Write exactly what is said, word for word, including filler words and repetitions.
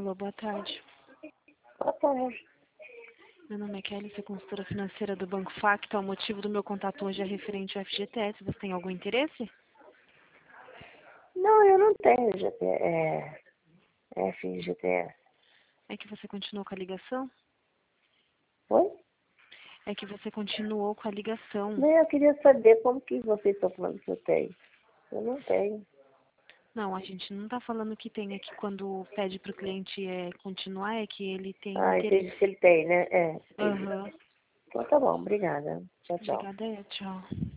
Alô, boa tarde. Boa tarde. Meu nome é Kelly, sou consultora financeira do Banco Facta. O motivo do meu contato hoje é referente ao F G T S. Você tem algum interesse? Não, eu não tenho G T, é, F G T S. É que você continuou com a ligação? Oi? É que você continuou com a ligação. Não, eu queria saber como que vocês estão falando que eu tenho. Eu não tenho. Não, a gente não está falando que tem aqui quando pede para o cliente é, continuar, é que ele tem Ah, interesse. entendi que ele tem, né? É, entendi. Aham. Então tá bom, obrigada. Tchau, tchau. Obrigada, é, tchau.